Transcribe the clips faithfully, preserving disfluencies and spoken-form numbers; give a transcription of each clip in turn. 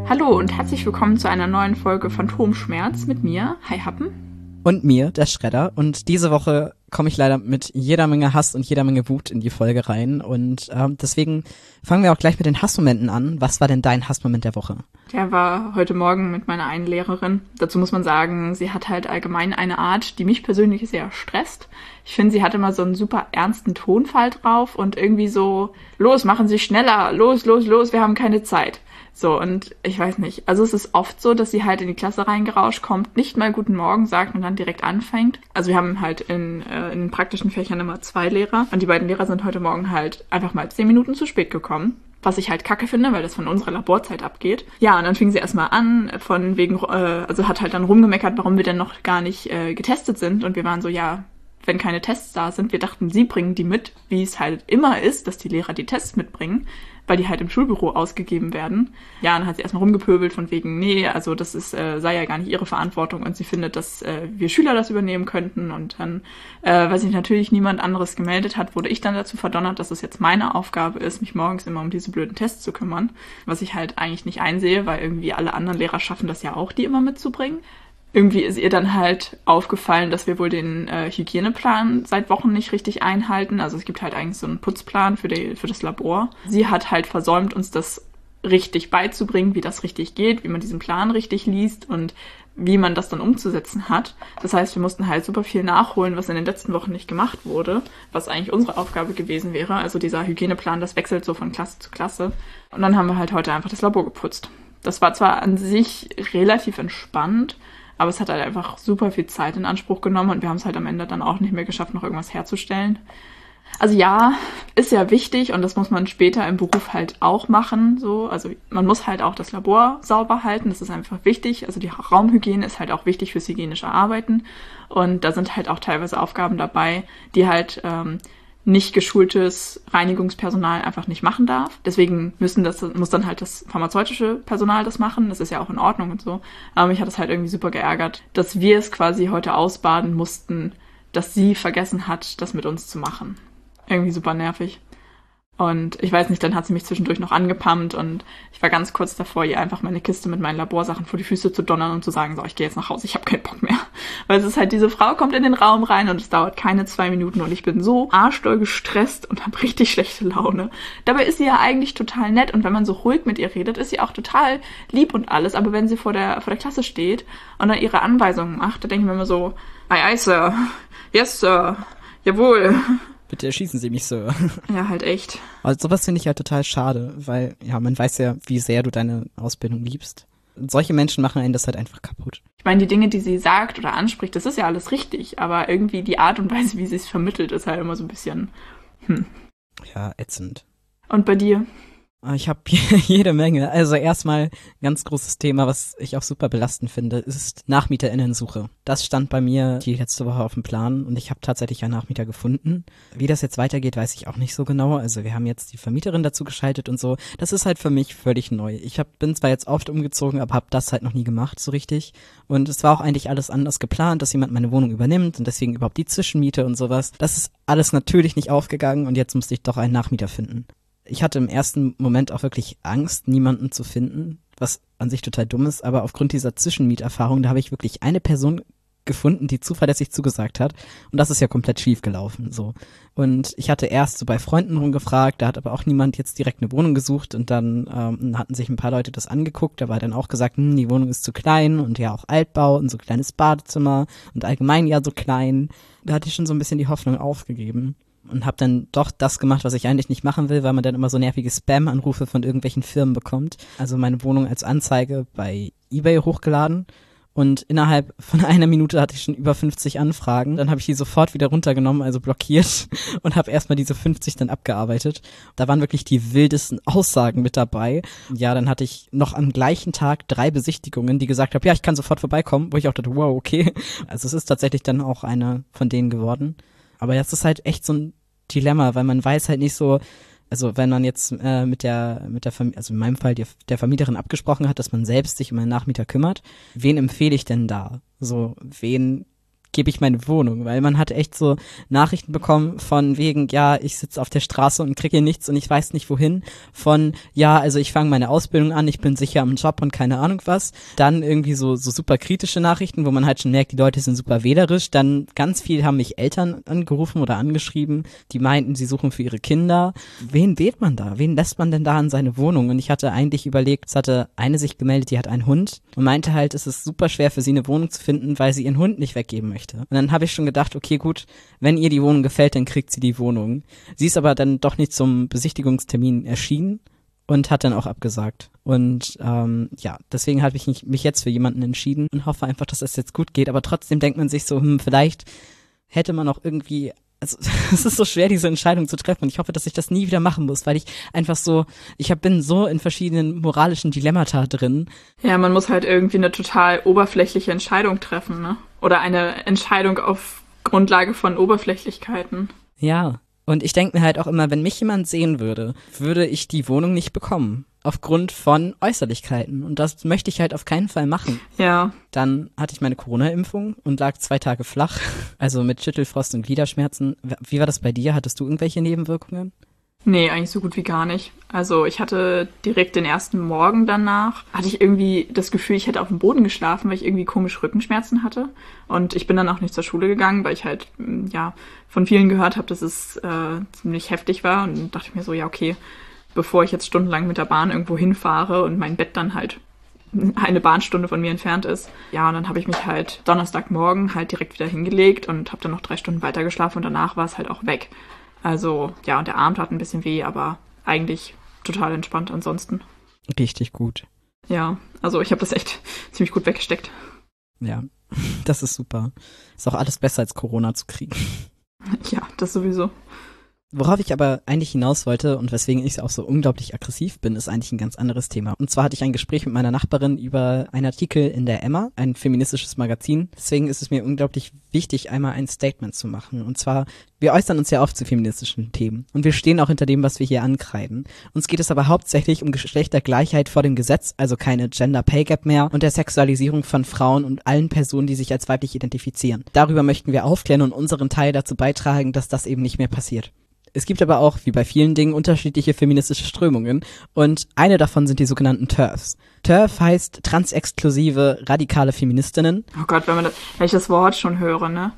Hallo und herzlich willkommen zu einer neuen Folge Phantomschmerz mit mir, Hi Happen. Und mir, der Schredder. Und diese Woche komme ich leider mit jeder Menge Hass und jeder Menge Wut in die Folge rein. Und ähm, deswegen fangen wir auch gleich mit den Hassmomenten an. Was war denn dein Hassmoment der Woche? Der war heute Morgen mit meiner einen Lehrerin. Dazu muss man sagen, sie hat halt allgemein eine Art, die mich persönlich sehr stresst. Ich finde, sie hat immer so einen super ernsten Tonfall drauf und irgendwie so, los, machen Sie schneller, los, los, los, wir haben keine Zeit. So, und ich weiß nicht, also es ist oft so, dass sie halt in die Klasse reingerauscht kommt, nicht mal guten Morgen sagt und dann direkt anfängt. Also wir haben halt in, äh, in den praktischen Fächern immer zwei Lehrer und die beiden Lehrer sind heute Morgen halt einfach mal zehn Minuten zu spät gekommen. Was ich halt kacke finde, weil das von unserer Laborzeit abgeht. Ja, und dann fing sie erstmal an, von wegen, äh, also hat halt dann rumgemeckert, warum wir denn noch gar nicht äh, getestet sind. Und wir waren so, ja, wenn keine Tests da sind, wir dachten, sie bringen die mit, wie es halt immer ist, dass die Lehrer die Tests mitbringen, weil die halt im Schulbüro ausgegeben werden. Ja, und dann hat sie erstmal rumgepöbelt von wegen, nee, also das ist äh, sei ja gar nicht ihre Verantwortung und sie findet, dass äh, wir Schüler das übernehmen könnten. Und dann, äh, weil sich natürlich niemand anderes gemeldet hat, wurde ich dann dazu verdonnert, dass es jetzt meine Aufgabe ist, mich morgens immer um diese blöden Tests zu kümmern, was ich halt eigentlich nicht einsehe, weil irgendwie alle anderen Lehrer schaffen das ja auch, die immer mitzubringen. Irgendwie ist ihr dann halt aufgefallen, dass wir wohl den äh, Hygieneplan seit Wochen nicht richtig einhalten. Also es gibt halt eigentlich so einen Putzplan für, die, für das Labor. Sie hat halt versäumt, uns das richtig beizubringen, wie das richtig geht, wie man diesen Plan richtig liest und wie man das dann umzusetzen hat. Das heißt, wir mussten halt super viel nachholen, was in den letzten Wochen nicht gemacht wurde, was eigentlich unsere Aufgabe gewesen wäre. Also dieser Hygieneplan, das wechselt so von Klasse zu Klasse. Und dann haben wir halt heute einfach das Labor geputzt. Das war zwar an sich relativ entspannt, aber es hat halt einfach super viel Zeit in Anspruch genommen und wir haben es halt am Ende dann auch nicht mehr geschafft, noch irgendwas herzustellen. Also ja, ist ja wichtig und das muss man später im Beruf halt auch machen. So, also man muss halt auch das Labor sauber halten, das ist einfach wichtig. Also die Raumhygiene ist halt auch wichtig fürs hygienische Arbeiten und da sind halt auch teilweise Aufgaben dabei, die halt ähm, nicht geschultes Reinigungspersonal einfach nicht machen darf. Deswegen müssen das, muss dann halt das pharmazeutische Personal das machen. Das ist ja auch in Ordnung und so. Aber mich hat das halt irgendwie super geärgert, dass wir es quasi heute ausbaden mussten, dass sie vergessen hat, das mit uns zu machen. Irgendwie super nervig. Und ich weiß nicht, dann hat sie mich zwischendurch noch angepammt und ich war ganz kurz davor, ihr einfach meine Kiste mit meinen Laborsachen vor die Füße zu donnern und zu sagen, so, ich gehe jetzt nach Hause, ich habe keinen Bock mehr. Weil es ist halt, diese Frau kommt in den Raum rein und es dauert keine zwei Minuten und ich bin so arschdoll gestresst und habe richtig schlechte Laune. Dabei ist sie ja eigentlich total nett und wenn man so ruhig mit ihr redet, ist sie auch total lieb und alles, aber wenn sie vor der, vor der Klasse steht und dann ihre Anweisungen macht, da denke ich mir immer so, aye, aye, Sir, yes, Sir, jawohl. Bitte erschießen Sie mich, Sir. Ja, halt echt. Also sowas finde ich halt total schade, weil ja, man weiß ja, wie sehr du deine Ausbildung liebst. Und solche Menschen machen einen das halt einfach kaputt. Ich meine, die Dinge, die sie sagt oder anspricht, das ist ja alles richtig, aber irgendwie die Art und Weise, wie sie es vermittelt, ist halt immer so ein bisschen, hm. Ja, ätzend. Und bei dir? Ich habe jede Menge. Also erstmal ein ganz großes Thema, was ich auch super belastend finde, ist NachmieterInnensuche. Das stand bei mir die letzte Woche auf dem Plan und ich habe tatsächlich einen Nachmieter gefunden. Wie das jetzt weitergeht, weiß ich auch nicht so genau. Also wir haben jetzt die Vermieterin dazu geschaltet und so. Das ist halt für mich völlig neu. Ich hab, bin zwar jetzt oft umgezogen, aber habe das halt noch nie gemacht so richtig. Und es war auch eigentlich alles anders geplant, dass jemand meine Wohnung übernimmt und deswegen überhaupt die Zwischenmiete und sowas. Das ist alles natürlich nicht aufgegangen und jetzt musste ich doch einen Nachmieter finden. Ich hatte im ersten Moment auch wirklich Angst, niemanden zu finden, was an sich total dumm ist, aber aufgrund dieser Zwischenmieterfahrung, da habe ich wirklich eine Person gefunden, die zuverlässig zugesagt hat und das ist ja komplett schief gelaufen, so. Und ich hatte erst so bei Freunden rumgefragt, da hat aber auch niemand jetzt direkt eine Wohnung gesucht und dann ähm, hatten sich ein paar Leute das angeguckt, da war dann auch gesagt, hm, die Wohnung ist zu klein und ja auch Altbau und so kleines Badezimmer und allgemein ja so klein. Da hatte ich schon so ein bisschen die Hoffnung aufgegeben. Und habe dann doch das gemacht, was ich eigentlich nicht machen will, weil man dann immer so nervige Spam-Anrufe von irgendwelchen Firmen bekommt. Also meine Wohnung als Anzeige bei eBay hochgeladen und innerhalb von einer Minute hatte ich schon über fünfzig Anfragen. Dann habe ich die sofort wieder runtergenommen, also blockiert und habe erstmal diese fünfzig dann abgearbeitet. Da waren wirklich die wildesten Aussagen mit dabei. Ja, dann hatte ich noch am gleichen Tag drei Besichtigungen, die gesagt haben, ja, ich kann sofort vorbeikommen, wo ich auch dachte, wow, okay. Also es ist tatsächlich dann auch eine von denen geworden. Aber das ist halt echt so ein Dilemma, weil man weiß halt nicht so, also wenn man jetzt äh, mit der, mit der Verm- also in meinem Fall die, der Vermieterin abgesprochen hat, dass man selbst sich um einen Nachmieter kümmert, wen empfehle ich denn da? So, wen gebe ich meine Wohnung, weil man hat echt so Nachrichten bekommen von wegen, ja, ich sitze auf der Straße und kriege hier nichts und ich weiß nicht wohin, von, ja, also ich fange meine Ausbildung an, ich bin sicher am Job und keine Ahnung was, dann irgendwie so so super kritische Nachrichten, wo man halt schon merkt, die Leute sind super wählerisch, dann ganz viel haben mich Eltern angerufen oder angeschrieben, die meinten, sie suchen für ihre Kinder. Wen wählt man da? Wen lässt man denn da in seine Wohnung? Und ich hatte eigentlich überlegt, es hatte eine sich gemeldet, die hat einen Hund und meinte halt, es ist super schwer für sie eine Wohnung zu finden, weil sie ihren Hund nicht weggeben möchte. Und dann habe ich schon gedacht, okay, gut, wenn ihr die Wohnung gefällt, dann kriegt sie die Wohnung. Sie ist aber dann doch nicht zum Besichtigungstermin erschienen und hat dann auch abgesagt. Und ähm, ja, deswegen habe ich mich jetzt für jemanden entschieden und hoffe einfach, dass das jetzt gut geht. Aber trotzdem denkt man sich so, hm, vielleicht hätte man auch irgendwie, also es ist so schwer, diese Entscheidung zu treffen und ich hoffe, dass ich das nie wieder machen muss, weil ich einfach so, ich hab, bin so in verschiedenen moralischen Dilemmata drin. Ja, man muss halt irgendwie eine total oberflächliche Entscheidung treffen, ne? Oder eine Entscheidung auf Grundlage von Oberflächlichkeiten. Ja, und ich denke mir halt auch immer, wenn mich jemand sehen würde, würde ich die Wohnung nicht bekommen. Aufgrund von Äußerlichkeiten. Und das möchte ich halt auf keinen Fall machen. Ja. Dann hatte ich meine Corona-Impfung und lag zwei Tage flach. Also mit Schüttelfrost und Gliederschmerzen. Wie war das bei dir? Hattest du irgendwelche Nebenwirkungen? Nee, eigentlich so gut wie gar nicht. Also ich hatte direkt den ersten Morgen danach, hatte ich irgendwie das Gefühl, ich hätte auf dem Boden geschlafen, weil ich irgendwie komisch Rückenschmerzen hatte. Und ich bin dann auch nicht zur Schule gegangen, weil ich halt, ja, von vielen gehört habe, dass es äh, ziemlich heftig war. Und dann dachte ich mir so, ja, okay, bevor ich jetzt stundenlang mit der Bahn irgendwo hinfahre und mein Bett dann halt eine Bahnstunde von mir entfernt ist. Ja, und dann habe ich mich halt Donnerstagmorgen halt direkt wieder hingelegt und habe dann noch drei Stunden weiter geschlafen und danach war es halt auch weg. Also, ja, und der Arm tat ein bisschen weh, aber eigentlich total entspannt ansonsten. Richtig gut. Ja, also ich habe das echt ziemlich gut weggesteckt. Ja, das ist super. Ist auch alles besser als Corona zu kriegen. Ja, das sowieso. Worauf ich aber eigentlich hinaus wollte und weswegen ich auch so unglaublich aggressiv bin, ist eigentlich ein ganz anderes Thema. Und zwar hatte ich ein Gespräch mit meiner Nachbarin über einen Artikel in der Emma, ein feministisches Magazin. Deswegen ist es mir unglaublich wichtig, einmal ein Statement zu machen. Und zwar, wir äußern uns ja oft zu feministischen Themen und wir stehen auch hinter dem, was wir hier ankreiden. Uns geht es aber hauptsächlich um Geschlechtergleichheit vor dem Gesetz, also keine Gender Pay Gap mehr und der Sexualisierung von Frauen und allen Personen, die sich als weiblich identifizieren. Darüber möchten wir aufklären und unseren Teil dazu beitragen, dass das eben nicht mehr passiert. Es gibt aber auch, wie bei vielen Dingen, unterschiedliche feministische Strömungen und eine davon sind die sogenannten T E R Fs. T E R F heißt transexklusive radikale Feministinnen. Oh Gott, wenn man das, wenn ich das Wort schon höre, ne?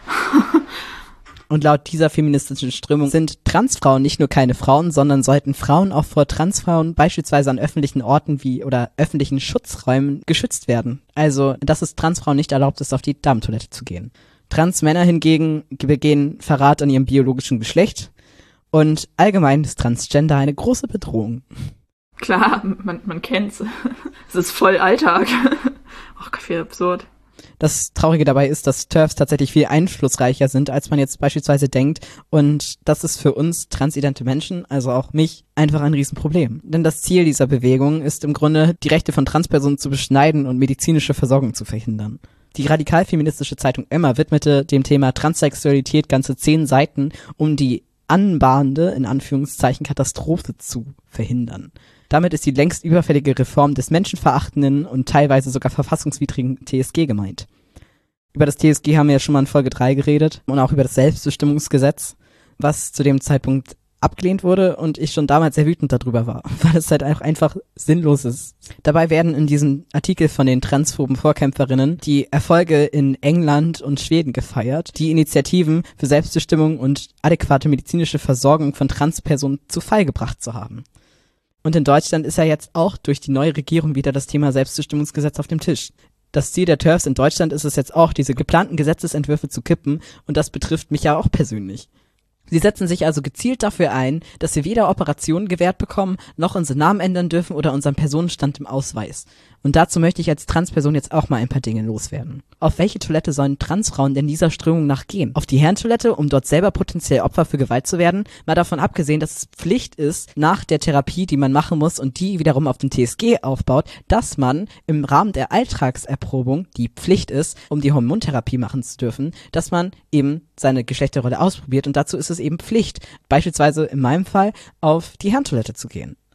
Und laut dieser feministischen Strömung sind Transfrauen nicht nur keine Frauen, sondern sollten Frauen auch vor Transfrauen beispielsweise an öffentlichen Orten wie oder öffentlichen Schutzräumen geschützt werden. Also, dass es Transfrauen nicht erlaubt ist, auf die Damentoilette zu gehen. Transmänner hingegen begehen Verrat an ihrem biologischen Geschlecht. Und allgemein ist Transgender eine große Bedrohung. Klar, man, man kennt's. Es ist voll Alltag. Ach Gott, wie absurd. Das Traurige dabei ist, dass T E R Fs tatsächlich viel einflussreicher sind, als man jetzt beispielsweise denkt. Und das ist für uns transidente Menschen, also auch mich, einfach ein Riesenproblem. Denn das Ziel dieser Bewegung ist im Grunde, die Rechte von Transpersonen zu beschneiden und medizinische Versorgung zu verhindern. Die radikal-feministische Zeitung Emma widmete dem Thema Transsexualität ganze zehn Seiten, um die anbahnende, in Anführungszeichen, Katastrophe zu verhindern. Damit ist die längst überfällige Reform des menschenverachtenden und teilweise sogar verfassungswidrigen T S G gemeint. Über das T S G haben wir ja schon mal in Folge drei geredet und auch über das Selbstbestimmungsgesetz, was zu dem Zeitpunkt abgelehnt wurde und ich schon damals sehr wütend darüber war, weil es halt auch einfach sinnlos ist. Dabei werden in diesem Artikel von den transphoben Vorkämpferinnen die Erfolge in England und Schweden gefeiert, die Initiativen für Selbstbestimmung und adäquate medizinische Versorgung von Transpersonen zu Fall gebracht zu haben. Und in Deutschland ist ja jetzt auch durch die neue Regierung wieder das Thema Selbstbestimmungsgesetz auf dem Tisch. Das Ziel der T E R Fs in Deutschland ist es jetzt auch, diese geplanten Gesetzesentwürfe zu kippen und das betrifft mich ja auch persönlich. Sie setzen sich also gezielt dafür ein, dass wir weder Operationen gewährt bekommen, noch unseren Namen ändern dürfen oder unseren Personenstand im Ausweis. Und dazu möchte ich als Transperson jetzt auch mal ein paar Dinge loswerden. Auf welche Toilette sollen Transfrauen denn dieser Strömung nach gehen? Auf die Herrentoilette, um dort selber potenziell Opfer für Gewalt zu werden? Mal davon abgesehen, dass es Pflicht ist, nach der Therapie, die man machen muss und die wiederum auf dem T S G aufbaut, dass man im Rahmen der Alltagserprobung, die Pflicht ist, um die Hormontherapie machen zu dürfen, dass man eben seine Geschlechterrolle ausprobiert und dazu ist es eben Pflicht, beispielsweise in meinem Fall auf die Herrentoilette zu gehen.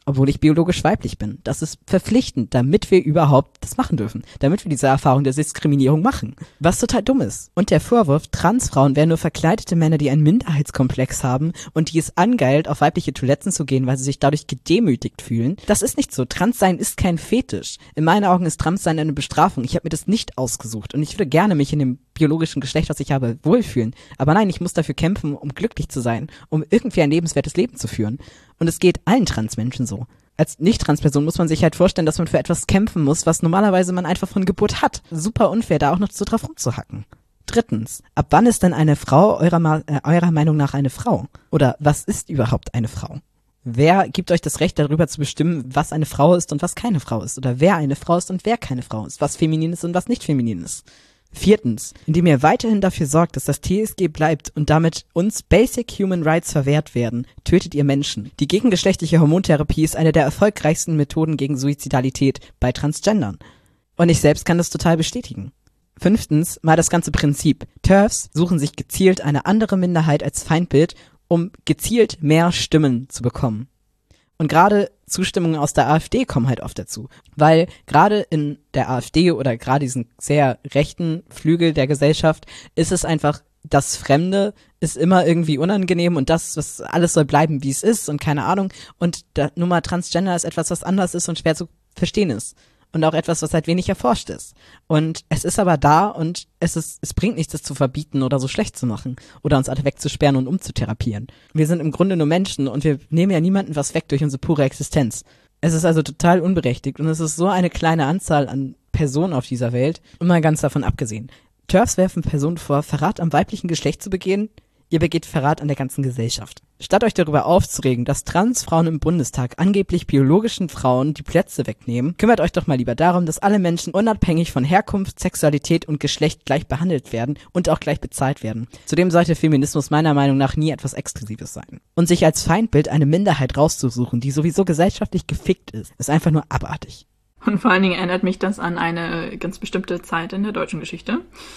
obwohl ich biologisch weiblich bin. Das ist verpflichtend, damit wir überhaupt das machen dürfen. Damit wir diese Erfahrung der Diskriminierung machen. Was total dumm ist. Und der Vorwurf, Transfrauen wären nur verkleidete Männer, die einen Minderheitskomplex haben und die es angeilt, auf weibliche Toiletten zu gehen, weil sie sich dadurch gedemütigt fühlen. Das ist nicht so. Transsein ist kein Fetisch. In meinen Augen ist Transsein eine Bestrafung. Ich habe mir das nicht ausgesucht und ich würde gerne mich in dem biologischen Geschlecht, was ich habe, wohlfühlen. Aber nein, ich muss dafür kämpfen, um glücklich zu sein, um irgendwie ein lebenswertes Leben zu führen. Und es geht allen Transmenschen so. Als Nicht-Trans-Person muss man sich halt vorstellen, dass man für etwas kämpfen muss, was normalerweise man einfach von Geburt hat. Super unfair, da auch noch so drauf rumzuhacken. Drittens, ab wann ist denn eine Frau eurer, Ma- äh, eurer Meinung nach eine Frau? Oder was ist überhaupt eine Frau? Wer gibt euch das Recht, darüber zu bestimmen, was eine Frau ist und was keine Frau ist? Oder wer eine Frau ist und wer keine Frau ist? Was feminin ist und was nicht feminin ist? Viertens, indem ihr weiterhin dafür sorgt, dass das T S G bleibt und damit uns Basic Human Rights verwehrt werden, tötet ihr Menschen. Die gegengeschlechtliche Hormontherapie ist eine der erfolgreichsten Methoden gegen Suizidalität bei Transgendern. Und ich selbst kann das total bestätigen. Fünftens, mal das ganze Prinzip. TERFs suchen sich gezielt eine andere Minderheit als Feindbild, um gezielt mehr Stimmen zu bekommen. Und gerade Zustimmungen aus der AfD kommen halt oft dazu, weil gerade in der AfD oder gerade diesen sehr rechten Flügel der Gesellschaft ist es einfach, das Fremde ist immer irgendwie unangenehm und das, was alles soll bleiben, wie es ist und keine Ahnung. Und der Nummer Transgender ist etwas, was anders ist und schwer zu verstehen ist. Und auch etwas, was halt wenig erforscht ist. Und es ist aber da und es ist, es bringt nichts, das zu verbieten oder so schlecht zu machen. Oder uns alle wegzusperren und umzutherapieren. Wir sind im Grunde nur Menschen und wir nehmen ja niemandem was weg durch unsere pure Existenz. Es ist also total unberechtigt und es ist so eine kleine Anzahl an Personen auf dieser Welt. Und mal ganz davon abgesehen. TERFs werfen Personen vor, Verrat am weiblichen Geschlecht zu begehen. Ihr begeht Verrat an der ganzen Gesellschaft. Statt euch darüber aufzuregen, dass Transfrauen im Bundestag angeblich biologischen Frauen die Plätze wegnehmen, kümmert euch doch mal lieber darum, dass alle Menschen unabhängig von Herkunft, Sexualität und Geschlecht gleich behandelt werden und auch gleich bezahlt werden. Zudem sollte Feminismus meiner Meinung nach nie etwas Exklusives sein. Und sich als Feindbild eine Minderheit rauszusuchen, die sowieso gesellschaftlich gefickt ist, ist einfach nur abartig. Und vor allen Dingen erinnert mich das an eine ganz bestimmte Zeit in der deutschen Geschichte.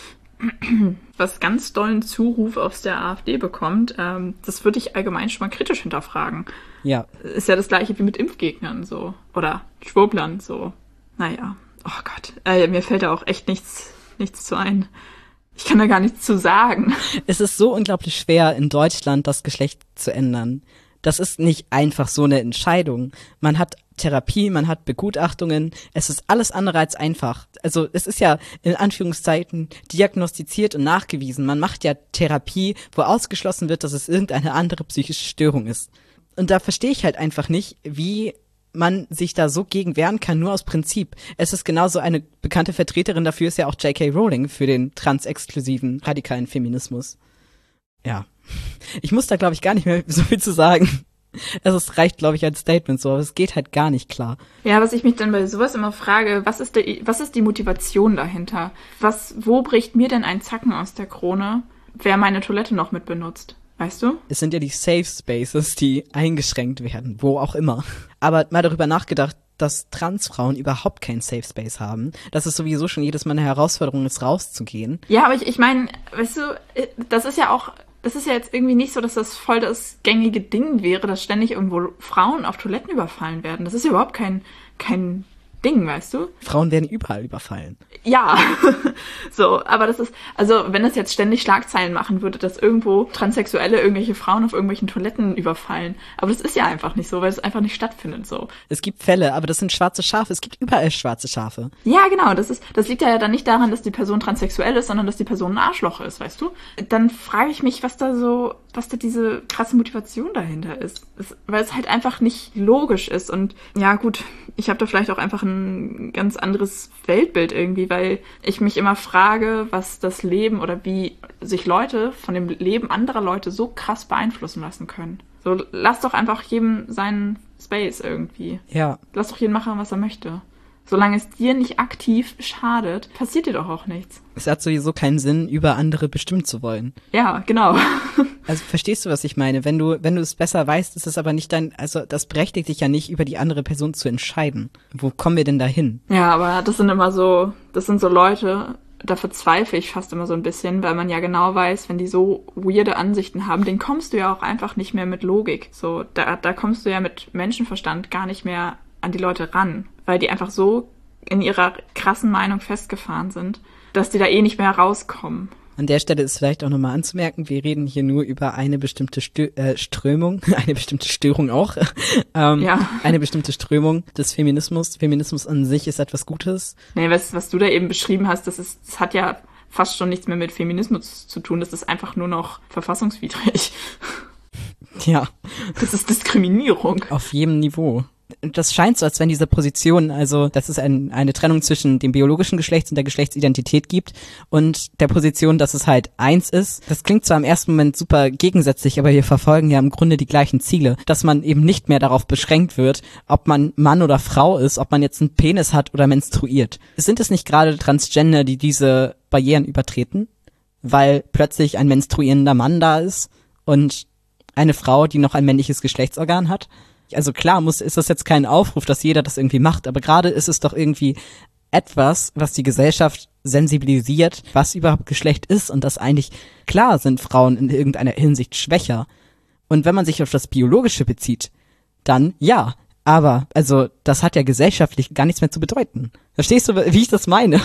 Was ganz dollen Zuruf aus der AfD bekommt, ähm, das würde ich allgemein schon mal kritisch hinterfragen. Ja. Ist ja das gleiche wie mit Impfgegnern so. Oder Schwurblern so. Naja, oh Gott. Äh, mir fällt da auch echt nichts, nichts zu ein. Ich kann da gar nichts zu sagen. Es ist so unglaublich schwer, in Deutschland das Geschlecht zu ändern. Das ist nicht einfach so eine Entscheidung. Man hat Therapie, man hat Begutachtungen, es ist alles andere als einfach. Also es ist ja in Anführungszeichen diagnostiziert und nachgewiesen. Man macht ja Therapie, wo ausgeschlossen wird, dass es irgendeine andere psychische Störung ist. Und da verstehe ich halt einfach nicht, wie man sich da so gegen wehren kann, nur aus Prinzip. Es ist genauso, eine bekannte Vertreterin dafür ist ja auch J K Rowling für den transexklusiven radikalen Feminismus. Ja. Ich muss da, glaube ich, gar nicht mehr so viel zu sagen. Es reicht, glaube ich, als Statement so, aber es geht halt gar nicht klar. Ja, was ich mich dann bei sowas immer frage, was ist, der, was ist die Motivation dahinter? Was, wo bricht mir denn ein Zacken aus der Krone, wer meine Toilette noch mit benutzt? Weißt du? Es sind ja die Safe Spaces, die eingeschränkt werden, wo auch immer. Aber mal darüber nachgedacht, dass Transfrauen überhaupt keinen Safe Space haben, dass es sowieso schon jedes Mal eine Herausforderung ist, rauszugehen. Ja, aber ich, ich meine, weißt du, das ist ja auch... Das ist ja jetzt irgendwie nicht so, dass das voll das gängige Ding wäre, dass ständig irgendwo Frauen auf Toiletten überfallen werden. Das ist ja überhaupt kein, kein Ding, weißt du? Frauen werden überall überfallen. Ja, so, aber das ist, also wenn das jetzt ständig Schlagzeilen machen würde, dass irgendwo Transsexuelle irgendwelche Frauen auf irgendwelchen Toiletten überfallen. Aber das ist ja einfach nicht so, weil es einfach nicht stattfindet so. Es gibt Fälle, aber das sind schwarze Schafe. Es gibt überall schwarze Schafe. Ja, genau, das ist, das liegt ja dann nicht daran, dass die Person transsexuell ist, sondern dass die Person ein Arschloch ist, weißt du? Dann frage ich mich, was da so, was da diese krasse Motivation dahinter ist. Es, weil es halt einfach nicht logisch ist. Und ja, gut, ich habe da vielleicht auch einfach ein ganz anderes Weltbild irgendwie, weil ich mich immer frage, was das Leben oder wie sich Leute von dem Leben anderer Leute so krass beeinflussen lassen können. So, lass doch einfach jedem seinen Space irgendwie. Ja. Lass doch jeden machen, was er möchte. Solange es dir nicht aktiv schadet, passiert dir doch auch nichts. Es hat sowieso keinen Sinn, über andere bestimmen zu wollen. Ja, genau. Also verstehst du, was ich meine? Wenn du, wenn du es besser weißt, ist es aber nicht dein, also das berechtigt dich ja nicht, über die andere Person zu entscheiden. Wo kommen wir denn da hin? Ja, aber das sind immer so, das sind so Leute, da verzweifle ich fast immer so ein bisschen, weil man ja genau weiß, wenn die so weirde Ansichten haben, den kommst du ja auch einfach nicht mehr mit Logik. So, da, da kommst du ja mit Menschenverstand gar nicht mehr an die Leute ran, weil die einfach so in ihrer krassen Meinung festgefahren sind, dass die da eh nicht mehr rauskommen. An der Stelle ist vielleicht auch nochmal anzumerken, wir reden hier nur über eine bestimmte Stö- äh, Strömung, eine bestimmte Störung auch, ähm, ja. eine bestimmte Strömung des Feminismus. Feminismus an sich ist etwas Gutes. Nee, was, was du da eben beschrieben hast, das ist, das hat ja fast schon nichts mehr mit Feminismus zu tun, das ist einfach nur noch verfassungswidrig. Ja. Das ist Diskriminierung. Auf jedem Niveau. Das scheint so, als wenn diese Position, also dass es ein, eine Trennung zwischen dem biologischen Geschlechts und der Geschlechtsidentität gibt und der Position, dass es halt eins ist. Das klingt zwar im ersten Moment super gegensätzlich, aber wir verfolgen ja im Grunde die gleichen Ziele, dass man eben nicht mehr darauf beschränkt wird, ob man Mann oder Frau ist, ob man jetzt einen Penis hat oder menstruiert. Sind es nicht gerade Transgender, die diese Barrieren übertreten, weil plötzlich ein menstruierender Mann da ist und eine Frau, die noch ein männliches Geschlechtsorgan hat? Also klar, muss, ist das jetzt kein Aufruf, dass jeder das irgendwie macht, aber gerade ist es doch irgendwie etwas, was die Gesellschaft sensibilisiert, was überhaupt Geschlecht ist und dass eigentlich, klar sind Frauen in irgendeiner Hinsicht schwächer. Und wenn man sich auf das Biologische bezieht, dann ja, aber also das hat ja gesellschaftlich gar nichts mehr zu bedeuten. Verstehst du, wie ich das meine?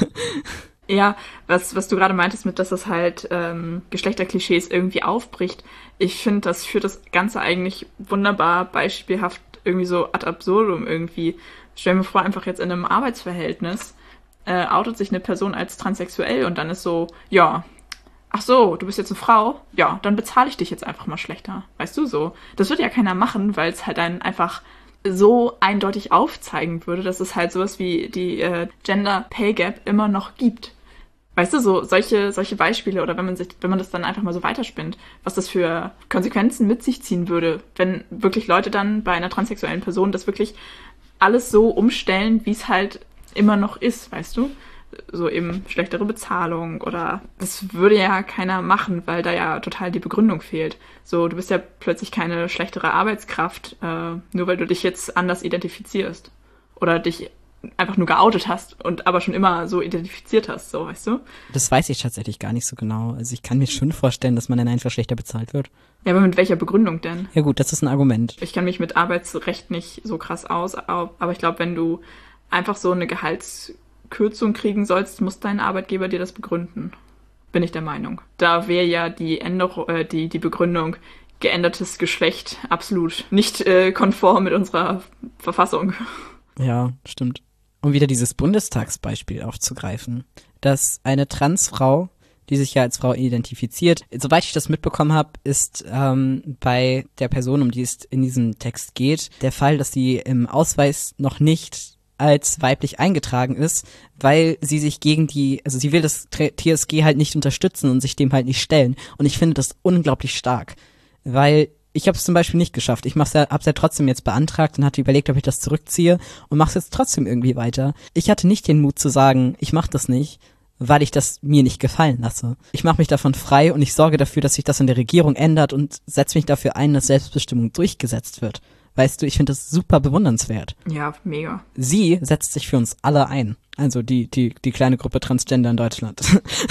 Ja, was was du gerade meintest mit, dass das halt ähm, Geschlechterklischees irgendwie aufbricht. Ich finde, das führt das Ganze eigentlich wunderbar beispielhaft irgendwie so ad absurdum irgendwie. Stell mir vor, einfach jetzt in einem Arbeitsverhältnis äh, outet sich eine Person als transsexuell und dann ist so, ja, ach so, du bist jetzt eine Frau? Ja, dann bezahle ich dich jetzt einfach mal schlechter. Weißt du so? Das würde ja keiner machen, weil es halt dann einfach so eindeutig aufzeigen würde, dass es halt sowas wie die äh, Gender Pay Gap immer noch gibt. Weißt du, so solche solche Beispiele oder wenn man sich, wenn man das dann einfach mal so weiterspinnt, was das für Konsequenzen mit sich ziehen würde, wenn wirklich Leute dann bei einer transsexuellen Person das wirklich alles so umstellen, wie es halt immer noch ist, weißt du? So eben schlechtere Bezahlung oder das würde ja keiner machen, weil da ja total die Begründung fehlt. So, du bist ja plötzlich keine schlechtere Arbeitskraft, äh, nur weil du dich jetzt anders identifizierst oder dich einfach nur geoutet hast und aber schon immer so identifiziert hast, so, weißt du? Das weiß ich tatsächlich gar nicht so genau. Also ich kann mir schon vorstellen, dass man dann einfach schlechter bezahlt wird. Ja, aber mit welcher Begründung denn? Ja gut, das ist ein Argument. Ich kann mich mit Arbeitsrecht nicht so krass aus, aber ich glaube, wenn du einfach so eine Gehaltskürzung kriegen sollst, muss dein Arbeitgeber dir das begründen. Bin ich der Meinung. Da wäre ja die Änderung, äh, die, die Begründung geändertes Geschlecht absolut nicht äh, konform mit unserer Verfassung. Ja, stimmt. Um wieder dieses Bundestagsbeispiel aufzugreifen, dass eine Transfrau, die sich ja als Frau identifiziert, soweit ich das mitbekommen habe, ist ähm, bei der Person, um die es in diesem Text geht, der Fall, dass sie im Ausweis noch nicht als weiblich eingetragen ist, weil sie sich gegen die, also sie will das T S G halt nicht unterstützen und sich dem halt nicht stellen. Und ich finde das unglaublich stark, weil ich habe es zum Beispiel nicht geschafft. Ich mach's ja, hab's ja trotzdem jetzt beantragt und hatte überlegt, ob ich das zurückziehe und mach's jetzt trotzdem irgendwie weiter. Ich hatte nicht den Mut zu sagen, ich mach das nicht, weil ich das mir nicht gefallen lasse. Ich mache mich davon frei und ich sorge dafür, dass sich das in der Regierung ändert und setze mich dafür ein, dass Selbstbestimmung durchgesetzt wird. Weißt du, ich finde das super bewundernswert. Ja, mega. Sie setzt sich für uns alle ein. Also die, die, die kleine Gruppe Transgender in Deutschland.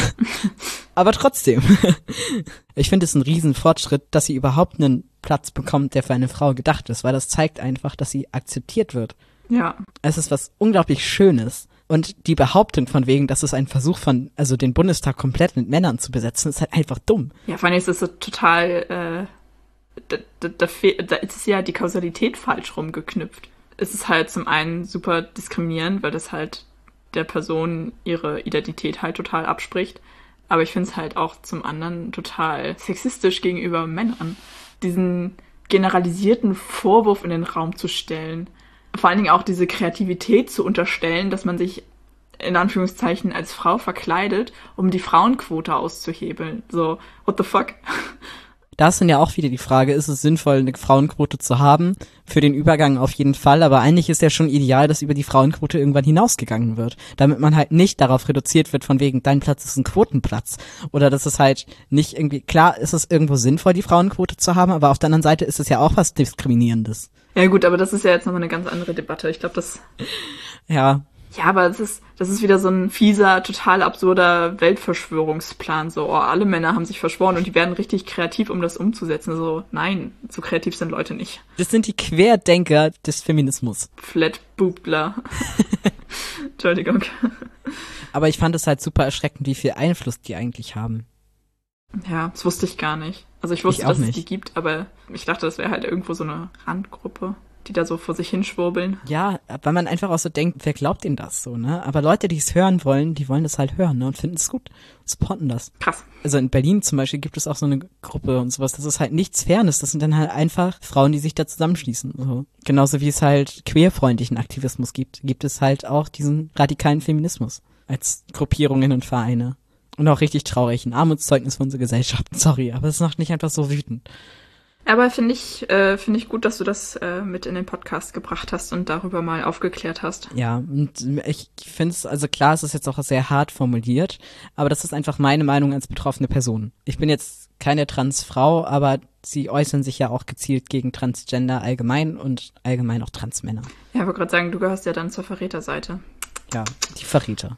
Aber trotzdem. Ich finde es ein Riesenfortschritt, dass sie überhaupt einen Platz bekommt, der für eine Frau gedacht ist, weil das zeigt einfach, dass sie akzeptiert wird. Ja. Es ist was unglaublich Schönes. Und die Behauptung von wegen, dass es ein Versuch von, also den Bundestag komplett mit Männern zu besetzen, ist halt einfach dumm. Ja, vor allem ist es so total, äh, da, da, da, da ist ja die Kausalität falsch rumgeknüpft. Es ist halt zum einen super diskriminierend, weil das halt der Person ihre Identität halt total abspricht. Aber ich finde es halt auch zum anderen total sexistisch gegenüber Männern, diesen generalisierten Vorwurf in den Raum zu stellen. Vor allen Dingen auch diese Kreativität zu unterstellen, dass man sich in Anführungszeichen als Frau verkleidet, um die Frauenquote auszuhebeln. So, what the fuck? Da ist dann ja auch wieder die Frage, ist es sinnvoll, eine Frauenquote zu haben? Für den Übergang auf jeden Fall, aber eigentlich ist ja schon ideal, dass über die Frauenquote irgendwann hinausgegangen wird. Damit man halt nicht darauf reduziert wird, von wegen, dein Platz ist ein Quotenplatz. Oder dass es halt nicht irgendwie, klar ist es irgendwo sinnvoll, die Frauenquote zu haben, aber auf der anderen Seite ist es ja auch was Diskriminierendes. Ja gut, aber das ist ja jetzt nochmal eine ganz andere Debatte. Ich glaube, das... Ja. Ja, aber das ist, das ist wieder so ein fieser, total absurder Weltverschwörungsplan. So, oh, alle Männer haben sich verschworen und die werden richtig kreativ, um das umzusetzen. So, nein, so kreativ sind Leute nicht. Das sind die Querdenker des Feminismus. Flatboobler. Entschuldigung. Aber ich fand es halt super erschreckend, wie viel Einfluss die eigentlich haben. Ja, das wusste ich gar nicht. Also ich wusste, Ich auch dass es nicht. die gibt, aber ich dachte, das wäre halt irgendwo so eine Randgruppe, die da so vor sich hinschwurbeln. Ja, weil man einfach auch so denkt, wer glaubt denn das so, ne? Aber Leute, die es hören wollen, die wollen das halt hören, ne? Und finden es gut, supporten das. Krass. Also in Berlin zum Beispiel gibt es auch so eine Gruppe und sowas, das ist halt nichts Fernes, das sind dann halt einfach Frauen, die sich da zusammenschließen, so. Genauso wie es halt queerfreundlichen Aktivismus gibt, gibt es halt auch diesen radikalen Feminismus als Gruppierungen und Vereine. Und auch richtig traurig, ein Armutszeugnis für unsere Gesellschaft, sorry, aber es macht mich einfach so wütend. Aber finde ich, äh, finde ich gut, dass du das äh, mit in den Podcast gebracht hast und darüber mal aufgeklärt hast. Ja, und ich finde es, also klar, es ist jetzt auch sehr hart formuliert, aber das ist einfach meine Meinung als betroffene Person. Ich bin jetzt keine Transfrau, aber sie äußern sich ja auch gezielt gegen Transgender allgemein und allgemein auch Transmänner. Ja, ich wollte gerade sagen, du gehörst ja dann zur Verräterseite. Ja, die Verräter.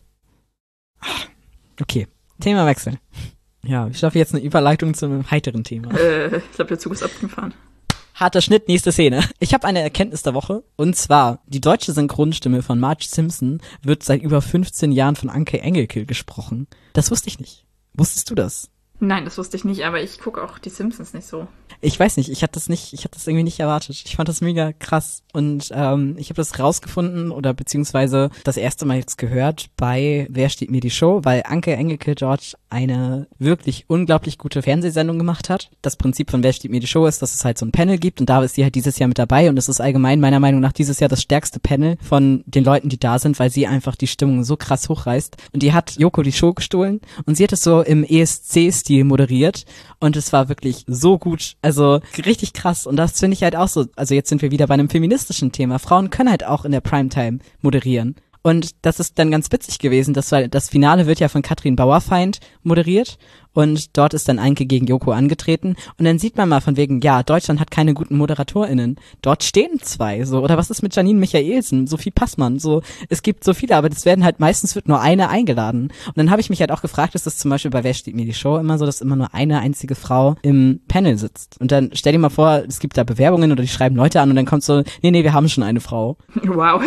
Okay, Themawechsel. Ja, ich schaffe jetzt eine Überleitung zu einem heiteren Thema. Äh, ich glaube, der Zug ist abgefahren. Harter Schnitt, nächste Szene. Ich habe eine Erkenntnis der Woche. Und zwar, die deutsche Synchronstimme von Marge Simpson wird seit über fünfzehn Jahren von Anke Engelke gesprochen. Das wusste ich nicht. Wusstest du das? Nein, das wusste ich nicht, aber ich gucke auch die Simpsons nicht so. Ich weiß nicht, ich hatte das nicht, ich hatte das irgendwie nicht erwartet. Ich fand das mega krass und ähm, ich habe das rausgefunden oder beziehungsweise das erste Mal jetzt gehört bei Wer steht mir die Show, weil Anke Engelke dort eine wirklich unglaublich gute Fernsehsendung gemacht hat. Das Prinzip von Wer steht mir die Show ist, dass es halt so ein Panel gibt und da ist sie halt dieses Jahr mit dabei und es ist allgemein meiner Meinung nach dieses Jahr das stärkste Panel von den Leuten, die da sind, weil sie einfach die Stimmung so krass hochreißt. Und die hat Joko die Show gestohlen und sie hat es so im E S C-Stil moderiert und es war wirklich so gut, also richtig krass und das finde ich halt auch so, also jetzt sind wir wieder bei einem feministischen Thema. Frauen können halt auch in der Primetime moderieren. Und das ist dann ganz witzig gewesen, das, war, das Finale wird ja von Katrin Bauerfeind moderiert und dort ist dann Anke gegen Joko angetreten und dann sieht man mal von wegen, ja, Deutschland hat keine guten ModeratorInnen. Dort stehen zwei, so, oder was ist mit Janine Michaelsen, Sophie Passmann, so, es gibt so viele, aber das werden halt, meistens wird nur eine eingeladen. Und dann habe ich mich halt auch gefragt, ist das zum Beispiel bei Wer steht mir die Show immer so, dass immer nur eine einzige Frau im Panel sitzt. Und dann stell dir mal vor, es gibt da Bewerbungen oder die schreiben Leute an und dann kommt so, nee, nee, wir haben schon eine Frau. Wow.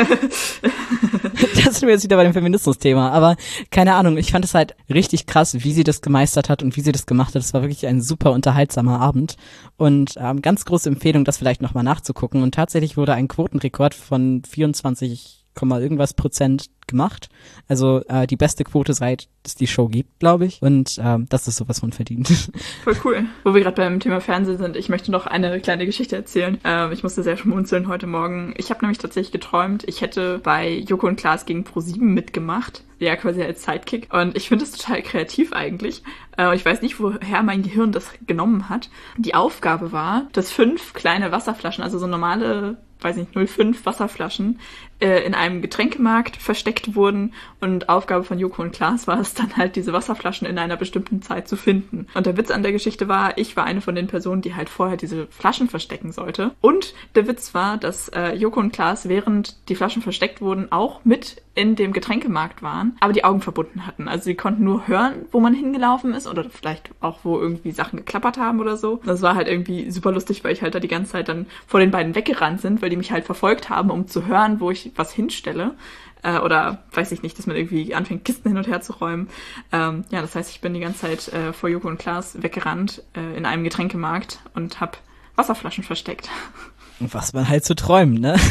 Das sind wir jetzt wieder bei dem Feminismus-Thema, aber keine Ahnung, ich fand es halt richtig krass, wie sie das gemeistert hat und wie sie das gemacht hat. Es war wirklich ein super unterhaltsamer Abend und ähm, ganz große Empfehlung, das vielleicht nochmal nachzugucken. Und tatsächlich wurde ein Quotenrekord von vierundzwanzig, irgendwas Prozent gemacht. Also äh, die beste Quote, seit es die Show gibt, glaube ich. Und ähm, das ist sowas von verdient. Voll cool. Wo wir gerade beim Thema Fernsehen sind, ich möchte noch eine kleine Geschichte erzählen. Ähm, ich musste sehr schmunzeln heute Morgen. Ich habe nämlich tatsächlich geträumt, ich hätte bei Joko und Klaas gegen ProSieben mitgemacht. Ja, quasi als Sidekick. Und ich finde es total kreativ eigentlich. Äh, ich weiß nicht, woher mein Gehirn das genommen hat. Die Aufgabe war, dass fünf kleine Wasserflaschen, also so normale, weiß nicht, null Komma fünf Wasserflaschen äh, in einem Getränkemarkt versteckt wurden und Aufgabe von Joko und Klaas war es dann halt, diese Wasserflaschen in einer bestimmten Zeit zu finden. Und der Witz an der Geschichte war, ich war eine von den Personen, die halt vorher diese Flaschen verstecken sollte. Und der Witz war, dass äh, Joko und Klaas, während die Flaschen versteckt wurden, auch mit in dem Getränkemarkt waren, aber die Augen verbunden hatten. Also sie konnten nur hören, wo man hingelaufen ist oder vielleicht auch, wo irgendwie Sachen geklappert haben oder so. Das war halt irgendwie super lustig, weil ich halt da die ganze Zeit dann vor den beiden weggerannt sind, weil die mich halt verfolgt haben, um zu hören, wo ich was hinstelle. Äh, oder weiß ich nicht, dass man irgendwie anfängt, Kisten hin und her zu räumen. Ähm, ja, das heißt, ich bin die ganze Zeit äh, vor Joko und Klaas weggerannt äh, in einem Getränkemarkt und habe Wasserflaschen versteckt. Was man halt so träumt, ne?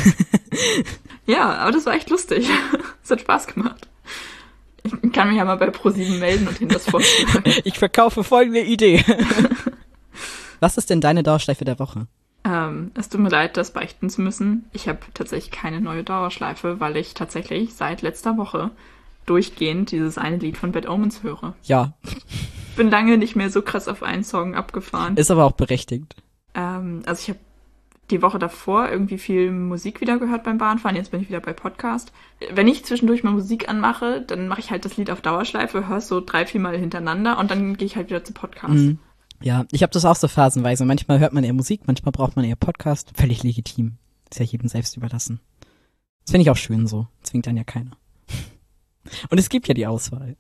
Ja, aber das war echt lustig. Es hat Spaß gemacht. Ich kann mich ja mal bei ProSieben melden und Ihnen das vorstellen. Ich verkaufe folgende Idee. Was ist denn deine Dauerschleife der Woche? Ähm, es tut mir leid, das beichten zu müssen. Ich habe tatsächlich keine neue Dauerschleife, weil ich tatsächlich seit letzter Woche durchgehend dieses eine Lied von Bad Omens höre. Ja. Ich bin lange nicht mehr so krass auf einen Song abgefahren. Ist aber auch berechtigt. Ähm, also ich habe die Woche davor irgendwie viel Musik wieder gehört beim Bahnfahren. Jetzt bin ich wieder bei Podcast. Wenn ich zwischendurch mal Musik anmache, dann mache ich halt das Lied auf Dauerschleife, höre es so drei, vier Mal hintereinander und dann gehe ich halt wieder zu Podcast. Mhm. Ja, ich habe das auch so phasenweise. Manchmal hört man eher Musik, manchmal braucht man eher Podcast. Völlig legitim. Ist ja jedem selbst überlassen. Das finde ich auch schön so. Zwingt dann ja keiner. Und es gibt ja die Auswahl.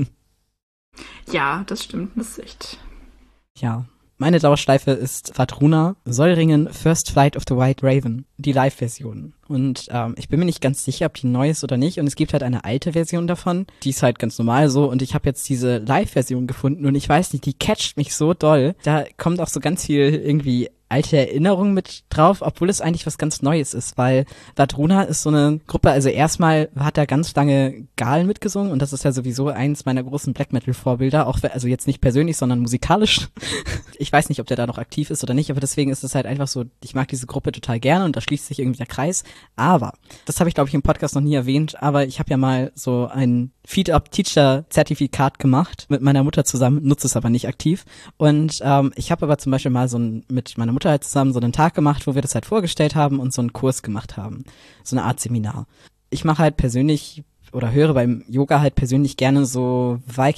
Ja, das stimmt. Das ist echt... Ja. Meine Dauerschleife ist Vadruna, Säuringen, First Flight of the White Raven, die Live-Version. Und ähm, ich bin mir nicht ganz sicher, ob die neu ist oder nicht. Und es gibt halt eine alte Version davon, die ist halt ganz normal so. Und ich habe jetzt diese Live-Version gefunden und ich weiß nicht, die catcht mich so doll. Da kommt auch so ganz viel irgendwie alte Erinnerungen mit drauf, obwohl es eigentlich was ganz Neues ist, weil Vadruna ist so eine Gruppe, also erstmal hat da ganz lange Gal mitgesungen und das ist ja sowieso eins meiner großen Black Metal Vorbilder, auch also jetzt nicht persönlich, sondern musikalisch. Ich weiß nicht, ob der da noch aktiv ist oder nicht, aber deswegen ist es halt einfach so, ich mag diese Gruppe total gerne und da schließt sich irgendwie der Kreis, aber, das habe ich glaube ich im Podcast noch nie erwähnt, aber ich habe ja mal so ein Feed-Up-Teacher-Zertifikat gemacht mit meiner Mutter zusammen, nutze es aber nicht aktiv und ähm, ich habe aber zum Beispiel mal so ein, mit meiner Mutter halt zusammen so einen Tag gemacht, wo wir das halt vorgestellt haben und so einen Kurs gemacht haben, so eine Art Seminar. Ich mache halt persönlich oder höre beim Yoga halt persönlich gerne so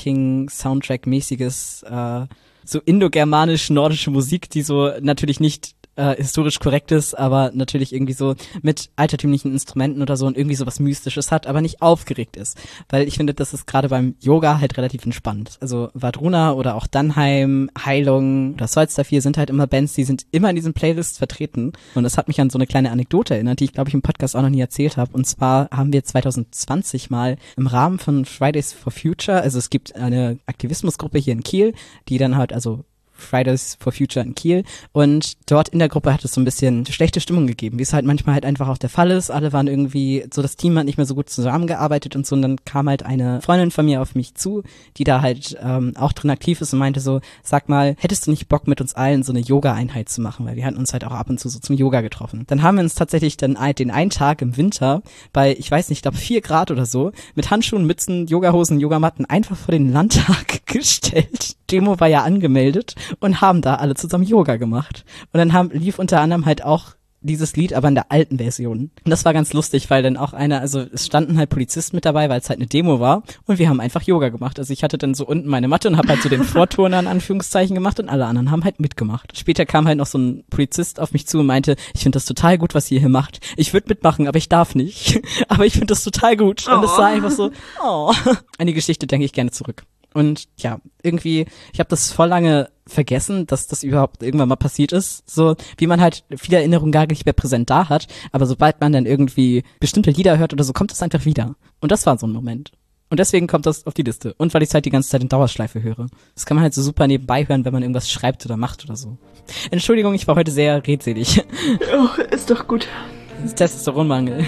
Viking-Soundtrack-mäßiges, äh, so indogermanisch-nordische Musik, die so natürlich nicht äh, historisch korrekt ist, aber natürlich irgendwie so mit altertümlichen Instrumenten oder so und irgendwie so was Mystisches hat, aber nicht aufgeregt ist. Weil ich finde, das ist gerade beim Yoga halt relativ entspannt. Also Vadruna oder auch Dannheim, Heilung oder Solstafir sind halt immer Bands, die sind immer in diesen Playlists vertreten. Und das hat mich an so eine kleine Anekdote erinnert, die ich glaube ich im Podcast auch noch nie erzählt habe. Und zwar haben wir zwanzig zwanzig mal im Rahmen von Fridays for Future, also es gibt eine Aktivismusgruppe hier in Kiel, die dann halt also Fridays for Future in Kiel und dort in der Gruppe hat es so ein bisschen schlechte Stimmung gegeben, wie es halt manchmal halt einfach auch der Fall ist. Alle waren irgendwie, so das Team hat nicht mehr so gut zusammengearbeitet und so und dann kam halt eine Freundin von mir auf mich zu, die da halt ähm, auch drin aktiv ist und meinte so, sag mal, hättest du nicht Bock mit uns allen so eine Yoga-Einheit zu machen, weil wir hatten uns halt auch ab und zu so zum Yoga getroffen. Dann haben wir uns tatsächlich dann ein, den einen Tag im Winter bei, ich weiß nicht, ich glaube vier Grad oder so, mit Handschuhen, Mützen, Yogahosen, Yogamatten einfach vor den Landtag gestellt. Demo war ja angemeldet und haben da alle zusammen Yoga gemacht. Und dann haben, lief unter anderem halt auch dieses Lied, aber in der alten Version. Und das war ganz lustig, weil dann auch einer, also es standen halt Polizisten mit dabei, weil es halt eine Demo war und wir haben einfach Yoga gemacht. Also ich hatte dann so unten meine Matte und habe halt so den Vorturner in Anführungszeichen gemacht und alle anderen haben halt mitgemacht. Später kam halt noch so ein Polizist auf mich zu und meinte, ich finde das total gut, was ihr hier macht. Ich würde mitmachen, aber ich darf nicht. Aber ich finde das total gut. Und es war einfach so, oh. An die Geschichte denke ich gerne zurück. Und ja, irgendwie, ich habe das voll lange vergessen, dass das überhaupt irgendwann mal passiert ist. So wie man halt viele Erinnerungen gar nicht mehr präsent da hat. Aber sobald man dann irgendwie bestimmte Lieder hört oder so, kommt das einfach wieder. Und das war so ein Moment. Und deswegen kommt das auf die Liste. Und weil ich es halt die ganze Zeit in Dauerschleife höre. Das kann man halt so super nebenbei hören, wenn man irgendwas schreibt oder macht oder so. Entschuldigung, ich war heute sehr redselig. Oh, ist doch gut. Das ist Testosteronmangel.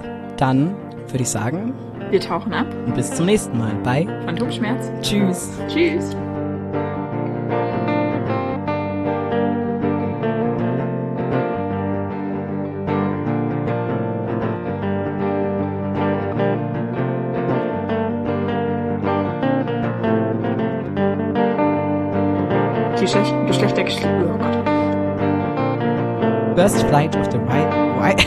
Dann würde ich sagen... Wir tauchen ab. Und bis zum nächsten Mal bei Phantomschmerz. Tschüss. Tschüss. Geschlecht, Geschlechter, Geschlechter. Oh Gott. First Flight of the White. White.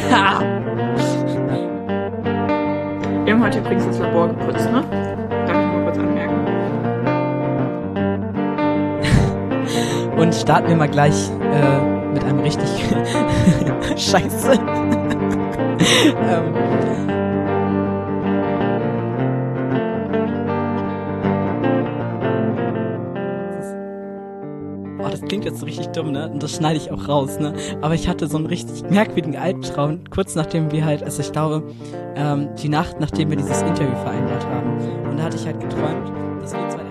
Wir haben heute übrigens das Labor geputzt, ne? Darf ich mal kurz anmerken. Und starten wir mal gleich äh, mit einem richtig Scheiße. ähm. Oh, das klingt jetzt so richtig dumm, ne? Und das schneide ich auch raus, ne? Aber ich hatte so einen richtig merkwürdigen Albtraum, kurz nachdem wir halt, also ich glaube, ähm, die Nacht, nachdem wir dieses Interview vereinbart haben. Und da hatte ich halt geträumt, dass wir zwei